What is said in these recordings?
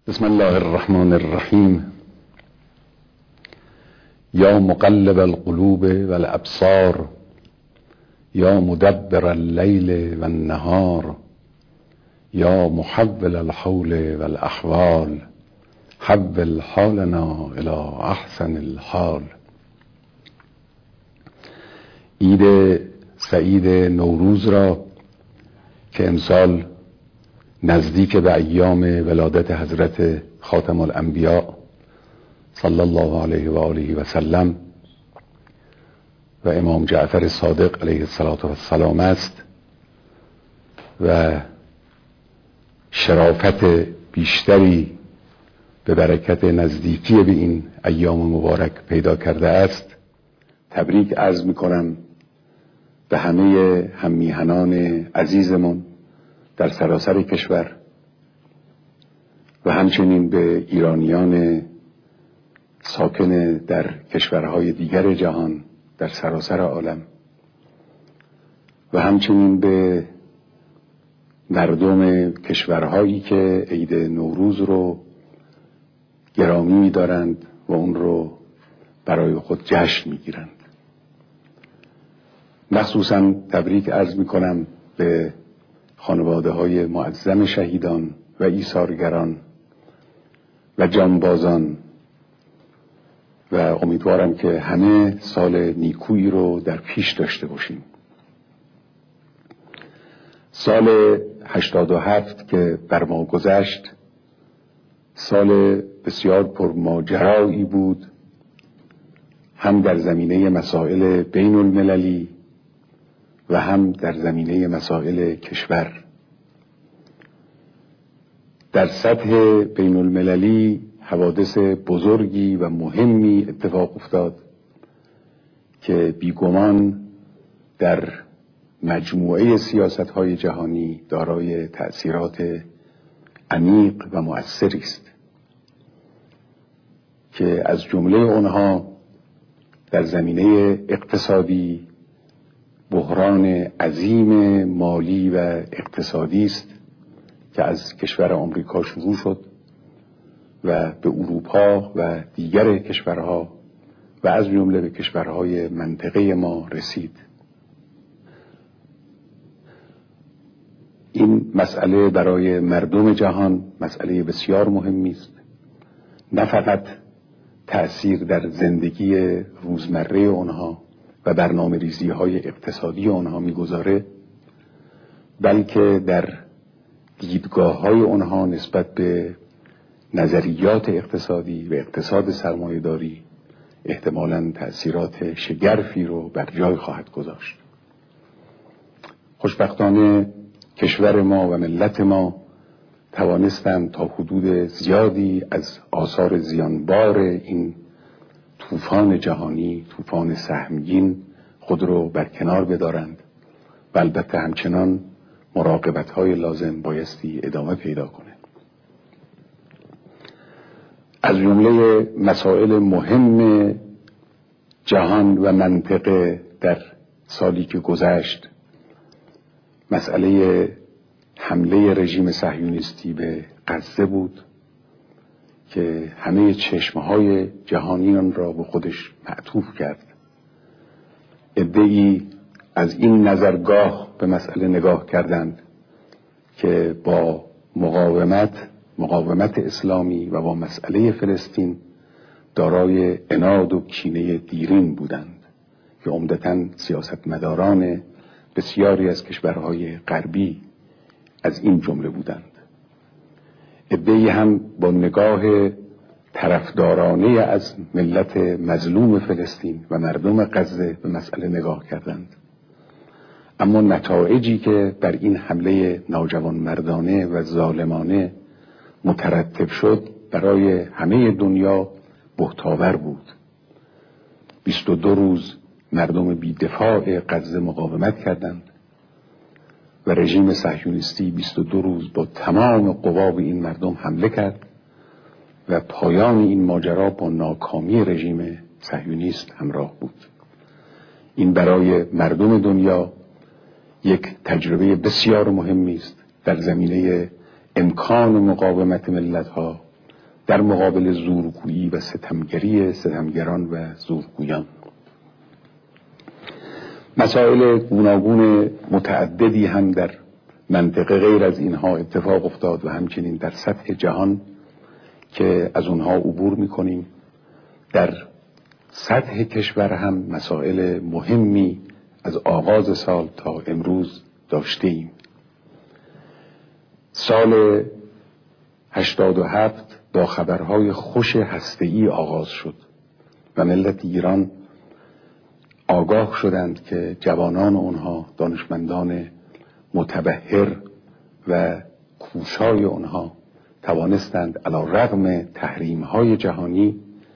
بسم الله الرحمن الرحیم. یا مقلب القلوب والابصار یا مدبر اللیل والنهار یا محول الحول والاحوال حول حالنا الى احسن الحال. عید سعید نوروز را که امسال نزدیک به ایام ولادت حضرت خاتم الانبیاء صلی الله علیه و آله و سلم و امام جعفر صادق علیه السلام است و شرافت بیشتری به برکت نزدیکی به این ایام مبارک پیدا کرده است، تبریک عرض می‌کنم به همه هممیهنان عزیزمون در سراسر کشور و همچنین به ایرانیان ساکن در کشورهای دیگر جهان در سراسر عالم و همچنین به مردم کشورهایی که عید نوروز رو گرامی می‌دارند و اون رو برای خود جشن می‌گیرند. مخصوصاً تبریک عرض می‌کنم به خانواده‌های معظم شهیدان و ایثارگران و جانبازان و امیدوارم که همه سال نیکویی رو در پیش داشته باشیم. سال 87 که بر ما گذشت سال بسیار پرماجرایی بود، هم در زمینه مسائل بین المللی و هم در زمینه مسائل کشور. در سطح بین المللی حوادث بزرگی و مهمی اتفاق افتاد که بیگمان در مجموعه سیاست‌های جهانی دارای تأثیرات عمیق و مؤثری است که از جمله آنها در زمینه اقتصادی بحران عظیم مالی و اقتصادی است که از کشور آمریکا شروع شد و به اروپا و دیگر کشورها و از جمله به کشورهای منطقه ما رسید. این مسئله برای مردم جهان مسئله بسیار مهمی است، نه فقط تأثیر در زندگی روزمره آنها و برنامه ریزی های اقتصادی آنها میگذاره، بلکه در دیدگاه های آنها نسبت به نظریات اقتصادی و اقتصاد سرمایه‌داری احتمالاً تأثیرات شگرفی رو بر جای خواهد گذاشت. خوشبختانه کشور ما و ملت ما توانستند تا حدود زیادی از آثار زیانبار این طوفان جهانی، طوفان سهمگین خود رو برکنار بدارند و البته همچنان مراقبت‌های لازم بایستی ادامه پیدا کنه. از جمله مسائل مهم جهان و منطقه در سالی که گذشت مسئله حمله رژیم صهیونیستی به غزه بود که همه چشمهای جهانیان را به خودش معطوف کرد. عده‌ای از این نظرگاه به مسئله نگاه کردند که با مقاومت اسلامی و با مسئله فلسطین دارای عناد و کینه دیرین بودند که عمدتاً سیاستمداران بسیاری از کشورهای غربی از این جمله بودند. عده‌ای هم با نگاه طرفدارانه از ملت مظلوم فلسطین و مردم غزه به مسئله نگاه کردند، اما نتایجی که بر این حمله ناجوانمردانه و ظالمانه مترتب شد برای همه دنیا بهت‌آور بود. 22 روز مردم بی‌دفاع غزه مقاومت کردند و رژیم صهیونیستی 22 روز با تمام قوا به این مردم حمله کرد و پایان این ماجرا با ناکامی رژیم صهیونیست همراه بود. این برای مردم دنیا یک تجربه بسیار مهمی است در زمینه امکان مقاومت ملت‌ها در مقابل زورگویی و ستمگری ستمگران و زورگویان. مسائل گوناگون متعددی هم در منطقه غیر از اینها اتفاق افتاد و همچنین در سطح جهان که از اونها عبور میکنیم. در سطح کشور هم مسائل مهمی از آغاز سال تا امروز داشته ایم. سال 87 با خبرهای خوش هسته‌ای آغاز شد و ملت ایران آگاه شدند که جوانان اونها، دانشمندان متبحر و کوشای اونها توانستند علی رغم تحریم‌های جهانی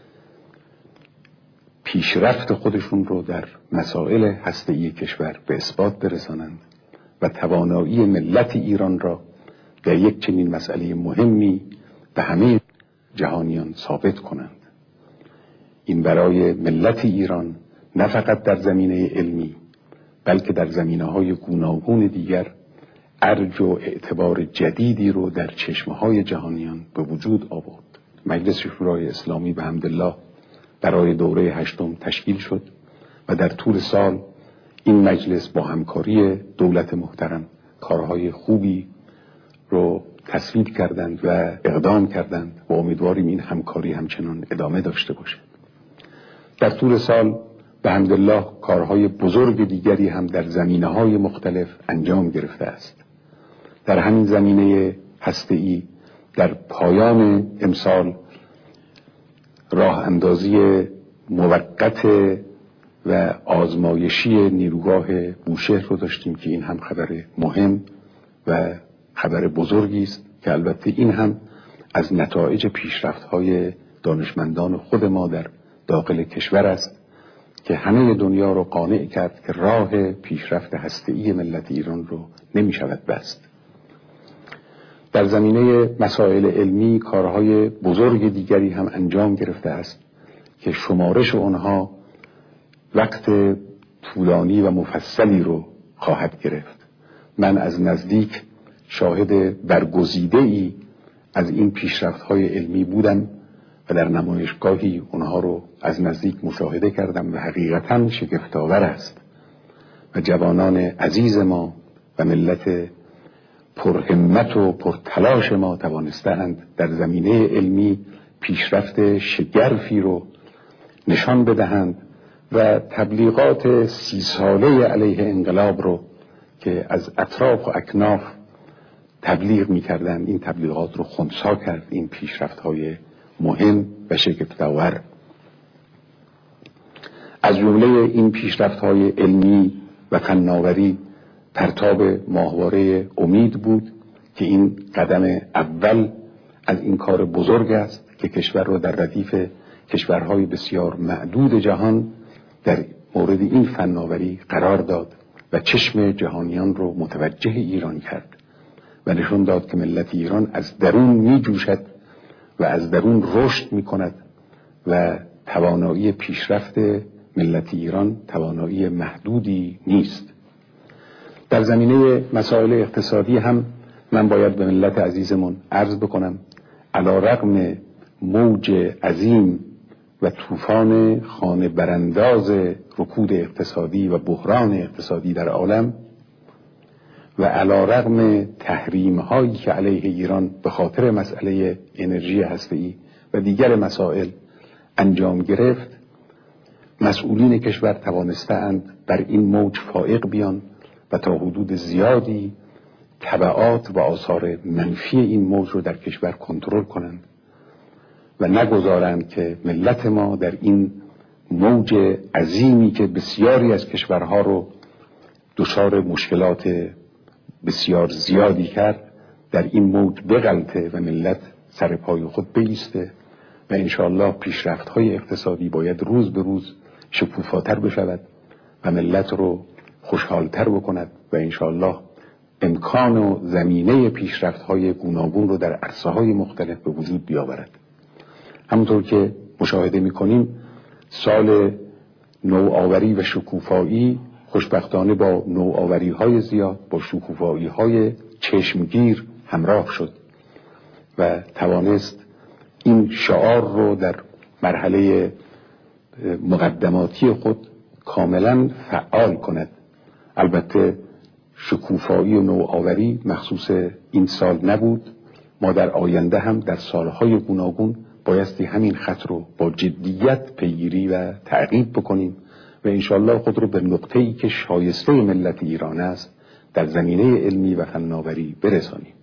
پیشرفت خودشون رو در مسائل هسته‌ای کشور به اثبات برسانند و توانایی ملت ایران را در یک چنین مسئله مهمی به همه جهانیان ثابت کنند. این برای ملت ایران نه فقط در زمینه علمی بلکه در زمینه‌های گوناگون دیگر ارج و اعتبار جدیدی رو در چشمه‌های جهانیان به وجود آورد. مجلس شورای اسلامی به حمدالله برای دوره 8 تشکیل شد و در طول سال این مجلس با همکاری دولت محترم کارهای خوبی رو تصویب کردند و اقدام کردند و امیدواریم این همکاری همچنان ادامه داشته باشد. در طول سال به حمدالله کارهای بزرگ دیگری هم در زمینه‌های مختلف انجام گرفته است. در همین زمینه هسته‌ای در پایان امسال راه اندازی موقت و آزمایشی نیروگاه بوشهر رو داشتیم که این هم خبر مهم و خبر بزرگی است که البته این هم از نتایج پیشرفت‌های دانشمندان خود ما در داخل کشور است که همه دنیا رو قانع کرد که راه پیشرفت هسته‌ای ملت ایران رو نمی شود بست. در زمینه مسائل علمی کارهای بزرگ دیگری هم انجام گرفته است که شمارش آنها وقت طولانی و مفصلی رو خواهد گرفت. من از نزدیک شاهد برگزیده‌ای از این پیشرفت‌های علمی بودم و در نمایشگاهی اونها رو از نزدیک مشاهده کردم و حقیقتاً شگفت‌آور است و جوانان عزیز ما و ملت پرهمت و پرتلاش ما توانستند در زمینه علمی پیشرفت شگرفی رو نشان بدهند و تبلیغات 30 ساله علیه انقلاب رو که از اطراف و اکناف تبلیغ می‌کردند این تبلیغات رو خنثی کرد. این پیشرفت‌های مهم و شگفت‌آور از جمله این پیشرفت‌های علمی و فناوری پرتاب ماهواره امید بود که این قدم اول از این کار بزرگ است که کشور را در ردیف کشورهای بسیار معدود جهان در مورد این فناوری قرار داد و چشم جهانیان رو متوجه ایران کرد و نشون داد که ملت ایران از درون می جوشد و از درون رشد می کند و توانایی پیشرفت ملت ایران توانایی محدودی نیست. در زمینه مسائل اقتصادی هم من باید به ملت عزیزمون عرض بکنم علی رغم موج عظیم و طوفان خانه برانداز رکود اقتصادی و بحران اقتصادی در عالم و علی رغم تحریم هایی که علیه ایران به خاطر مسئله انرژی هسته‌ای و دیگر مسائل انجام گرفت، مسئولین کشور توانستند بر این موج فائق بیان و تا حدود زیادی تبعات و آثار منفی این موج رو در کشور کنترل کنند و نگذارند که ملت ما در این موج عظیمی که بسیاری از کشورها رو دچار مشکلات بسیار زیادی کرد در این موج بغلطه و ملت سر پای خود بایسته و انشاءالله پیشرفت‌های اقتصادی باید روز به روز شکوفاتر بشود و ملت رو خوشحالتر بکند و انشاءالله امکان و زمینه پیشرفت‌های گوناگون رو در عرصه‌های مختلف به وجود بیاورد. همونطور که مشاهده می‌کنیم سال نوآوری و شکوفایی خوشبختانه با نوآوری‌های زیاد با شکوفایی‌های چشمگیر همراه شد و توانست این شعار رو در مرحله مقدماتی خود کاملا فعال کند. البته شکوفایی و نوآوری مخصوص این سال نبود. ما در آینده هم در سالهای گوناگون بایستی همین خط رو با جدیت پیگیری و تعقیب بکنیم و انشاءالله خود رو به نقطه‌ای که شایسته ملت ایران است در زمینه علمی و فناوری برسانیم.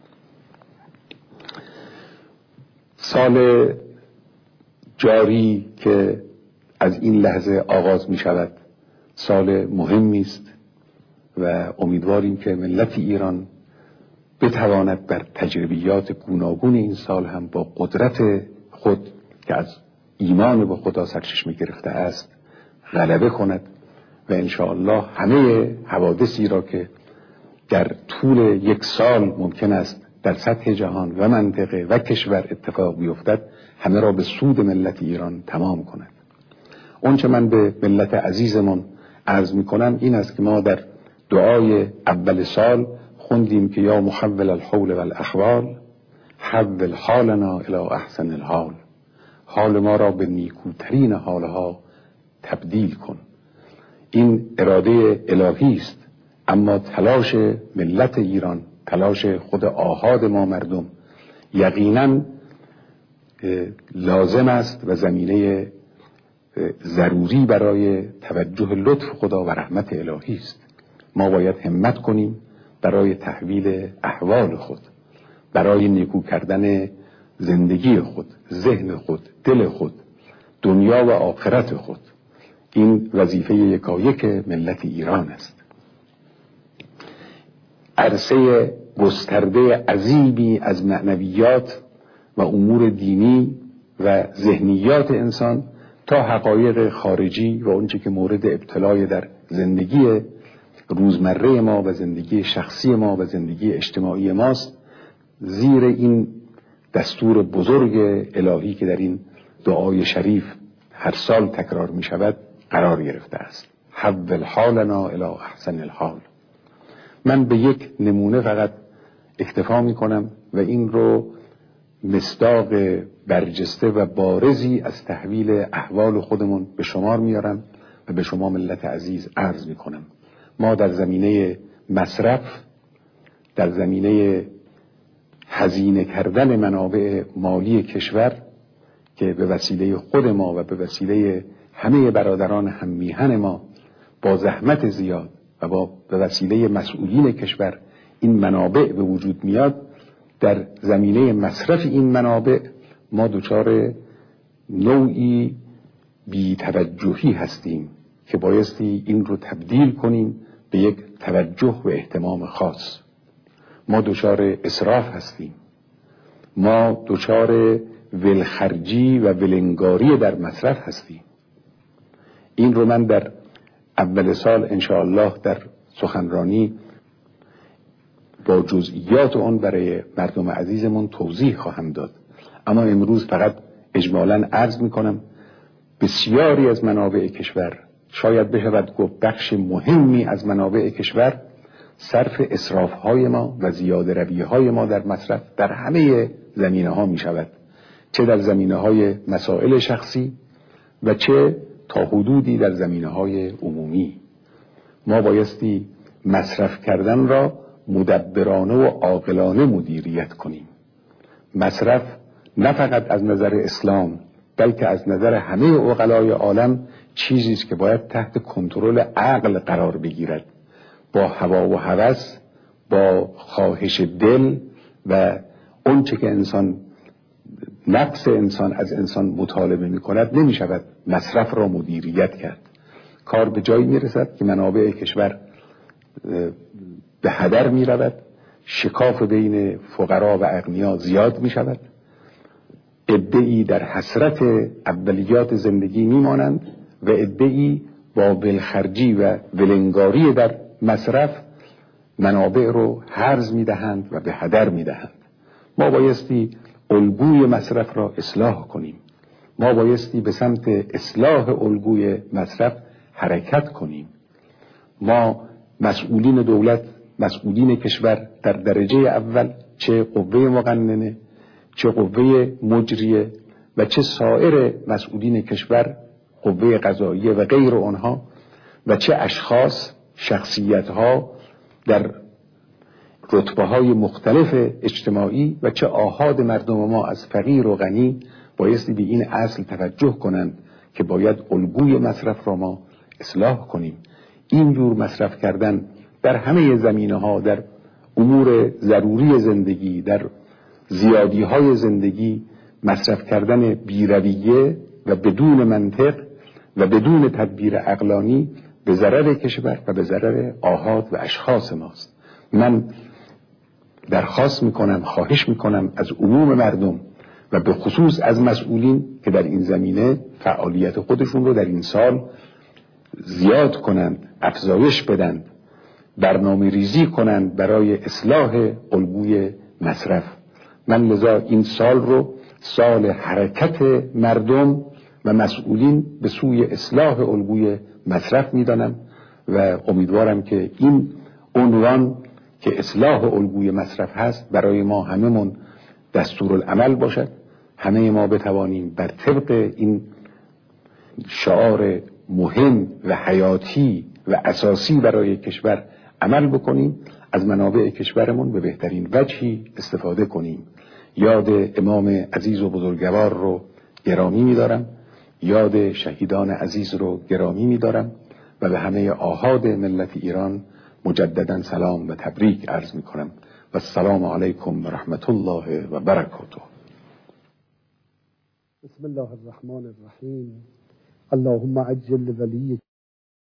سال جاری که از این لحظه آغاز می شود سال مهمی است و امیدواریم که ملت ایران بتواند بر تجربیات گوناگون این سال هم با قدرت خود که از ایمان به خدا سرچشمه گرفته است غلبه کند و انشاءالله همه حوادثی را که در طول یک سال ممکن است در سطح جهان و منطقه و کشور اتفاق بیفتد همه را به سود ملت ایران تمام کند. اون چه من به ملت عزیزمون عرض میکنم این است که ما در دعای اول سال خوندیم که یا محول الحول والاحوال حول حالنا الی احسن الحال، حال ما را به نیکوترین حالها تبدیل کن. این اراده الهی است، اما تلاش ملت ایران، تلاش خود آحاد ما مردم یقینا لازم است و زمینه ضروری برای توجه لطف خدا و رحمت الهی است. ما باید همت کنیم برای تحویل احوال خود، برای نیکو کردن زندگی خود، ذهن خود، دل خود، دنیا و آخرت خود. این وظیفه یکایک ملت ایران است. عرصه گسترده عظیمی از معنویات و امور دینی و ذهنیات انسان تا حقایق خارجی و اونچه که مورد ابتلای در زندگی روزمره ما و زندگی شخصی ما و زندگی اجتماعی ماست زیر این دستور بزرگ الهی که در این دعای شریف هر سال تکرار می شود قرار گرفته است. حول حالنا الی احسن الحال. من به یک نمونه فقط اکتفا می کنم و این رو مصداق برجسته و بارزی از تحویل احوال خودمون به شمار میارم و به شما ملت عزیز عرض می کنم. ما در زمینه مصرف، در زمینه هزینه کردن منابع مالی کشور که به وسیله خود ما و به وسیله همه برادران هم میهن ما با زحمت زیاد و به وسیله مسئولین کشور این منابع به وجود میاد، در زمینه مصرف این منابع ما دچار نوعی بی‌توجهی هستیم که بایستی این رو تبدیل کنیم به یک توجه و اهتمام خاص. ما دچار اسراف هستیم، ما دچار ولخرجی و ولنگاری در مصرف هستیم. این رو من در اول سال انشاءالله در سخنرانی با جزئیات آن برای مردم عزیزمون توضیح خواهم داد، اما امروز فقط اجمالاً عرض میکنم بسیاری از منابع کشور، شاید بشود گفت بخش مهمی از منابع کشور صرف اسرافهای ما و زیاده رویهای ما در مصرف در همه زمینه ها می شود، چه در زمینه های مسائل شخصی و چه تا حدودی در زمینه های عمومی. ما بایستی مصرف کردن را مدبرانه و عاقلانه مدیریت کنیم. مصرف نه فقط از نظر اسلام بلکه از نظر همه عقلای عالم چیزی است که باید تحت کنترل عقل قرار بگیرد. با هوا و هوس، با خواهش دل و اونچه که نفس انسان از انسان مطالبه می کند نمی شود مصرف را مدیریت کرد. کار به جایی می رسد که منابع کشور به هدر می رود، شکاف بین فقرا و اغنیا زیاد می شود، عده‌ای در حسرت اولیات زندگی می مانند و عده‌ای با ولخرجی و ولنگاری در مصرف منابع رو هرز می دهند و به هدر می دهند. ما بایستی الگوی مصرف را اصلاح کنیم. ما بایستی به سمت اصلاح الگوی مصرف حرکت کنیم. ما مسئولین دولت، مسئولین کشور در درجه اول، چه قوه مقننه، چه قوه مجریه و چه سایر مسئولین کشور، قوه قضاییه و غیر آنها، و چه اشخاص، شخصیت‌ها در رتبه‌های مختلف اجتماعی و چه آحاد مردم ما از فقیر و غنی بایستی به این اصل توجه کنند که باید الگوی مصرف را ما اصلاح کنیم. این جور مصرف کردن در همه زمینه‌ها، در امور ضروری زندگی، در زیادی‌های زندگی، مصرف کردن بی‌رویه و بدون منطق و بدون تدبیر عقلانی به ضرر کشور و به ضرر آحاد و اشخاص ماست. من درخواست میکنم، خواهش میکنم از عموم مردم و به خصوص از مسئولین که در این زمینه فعالیت خودشون رو در این سال زیاد کنند، افزایش بدند، برنامه ریزی کنند برای اصلاح الگوی مصرف. من لذا این سال رو سال حرکت مردم و مسئولین به سوی اصلاح الگوی مصرف میدانم و امیدوارم که این عنوان که اصلاح الگوی مصرف هست برای ما هممون دستورالعمل باشد، همه ما بتوانیم بر طبق این شعار مهم و حیاتی و اساسی برای کشور عمل بکنیم، از منابع کشورمون به بهترین وجهی استفاده کنیم. یاد امام عزیز و بزرگوار رو گرامی می‌دارم، یاد شهیدان عزیز رو گرامی می‌دارم و به همه آحاد ملت ایران مجددا سلام و تبریک عرض می‌کنم و السلام علیکم و رحمت الله و برکاته. بسم الله الرحمن الرحیم. اللهم عجل لولی